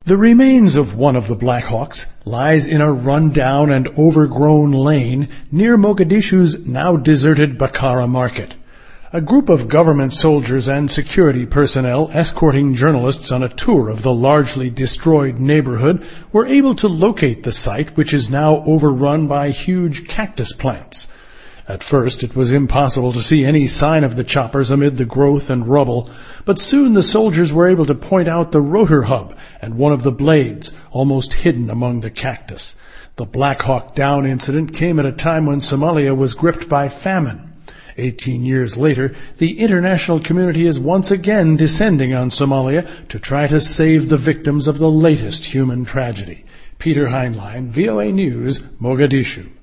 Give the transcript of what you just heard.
The remains of one of the Black Hawks lies in a run-down and overgrown lane near Mogadishu's now deserted Bakara market. A group of government soldiers and security personnel escorting journalists on a tour of the largely destroyed neighborhood were able to locate the site, which is now overrun by huge cactus plants. At first it was impossible to see any sign of the choppers amid the growth and rubble, but soon the soldiers were able to point out the rotor hub and one of the blades, almost hidden among the cactus. The Black Hawk Down incident came at a time when Somalia was gripped by famine. 18 years later, the international community is once again descending on Somalia to try to save the victims of the latest human tragedy. Peter Heinlein, VOA News, Mogadishu.